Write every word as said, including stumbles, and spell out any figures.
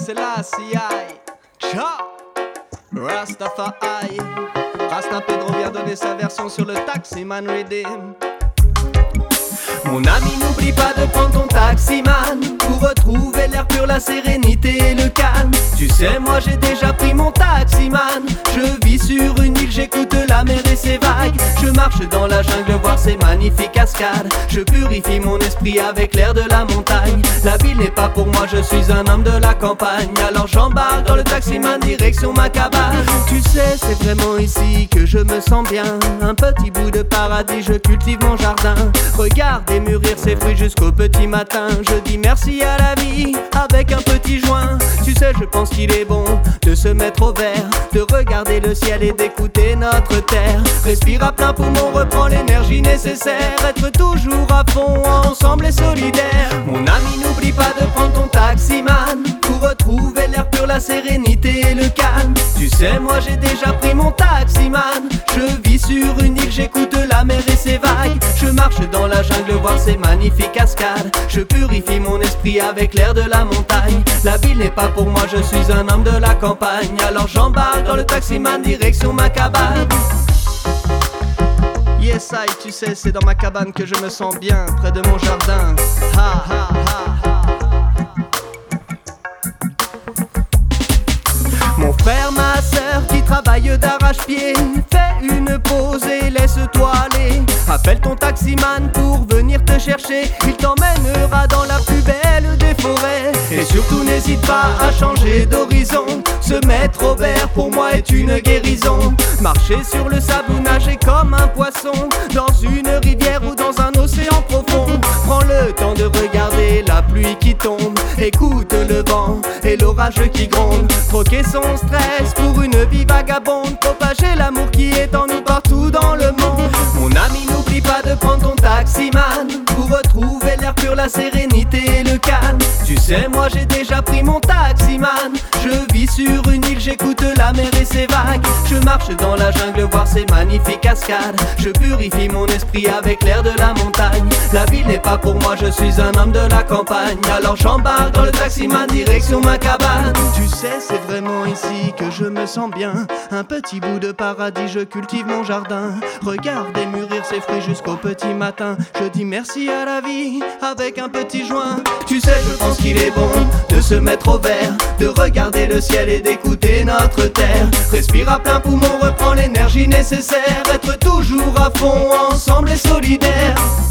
Selassie, ciao, Rastafari. Rasta Pedro vient donner sa version sur le Taximan Redeem. Mon ami, n'oublie pas de prendre ton taximan pour retrouver l'air pur, la sérénité et le calme. Tu sais, moi j'ai déjà pris mon taximan. Je vis sur une île, j'écoute la mer et ses vagues. Je marche dans la jungle, voir ces magnifiques cascades. Je purifie mon esprit avec l'air de la montagne. La ville n'est pas pour moi, je suis un homme de la campagne. Alors j'embarque dans le taximan, direction ma cabane. Tu sais, c'est vraiment ici que je me sens bien. Un petit bout de paradis, je cultive mon jardin. Regardez mûrir ses fruits jusqu'au petit matin. Je dis merci à la vie avec un petit joint. Tu sais, je pense qu'il est bon de se mettre au vert, de regarder le ciel et d'écouter notre terre. Respire à plein poumon, reprends l'énergie nécessaire. Être toujours à fond, ensemble et solidaire. Mon ami, n'oublie pas de prendre ton taximan pour retrouver l'air pur, la sérénité et le calme. Tu sais, moi j'ai déjà pris mon taximan. Je vis sur une île, j'écoute la mer et ses vagues. Je marche dans la jungle, voir ces magnifiques cascades. Je purifie mon esprit avec l'air de la montagne. La ville n'est pas pour moi, je suis un homme de la campagne. Alors j'embarque dans le taximan, direction ma cabane. Yes, I, tu sais, c'est dans ma cabane que je me sens bien, près de mon jardin. Ha, ha, ha, ha. Mon frère, ma sœur qui travaille d'arrache-pied, fais une pause et laisse-toi aller. Appelle ton taximan pour venir te chercher. Il t'emmènera dans la plus belle des forêts. Et surtout n'hésite pas à changer d'horizon. Se mettre au vert pour moi est une guérison. Marcher sur le sable ou nager comme un poisson dans une rivière ou dans un océan profond. Prends le temps de regarder la pluie qui tombe. Écoute le vent et l'orage qui gronde. Troquer son stress pour une vie vagabonde. Propager l'amour qui est en nous partout dans le monde. Mon ami, n'oublie pas de prendre ton taximan pour retrouver l'air pur, la sérénité et le calme. Tu sais, moi j'ai déjà pris mon taximan. Je vis sur une île, j'écoute la mer et ses vagues. Je marche dans la jungle, voir ces magnifiques cascades. Je purifie mon esprit avec l'air de la montagne. La ville n'est pas pour moi, je suis un homme de la campagne. Alors j'embarque dans le taximan, direction ma cabane. Tu sais, c'est vraiment ici que je me sens bien. Un petit bout de paradis, je cultive mon jardin. Regardez mûrir ses fruits jusqu'au petit matin. Je dis merci à la vie avec un petit joint. Tu sais, je pense qu'il est bon de se mettre au vert, de regarder le ciel et d'écouter notre terre. Respire à plein poumon, reprends l'énergie nécessaire. Être toujours à fond, ensemble et solidaire.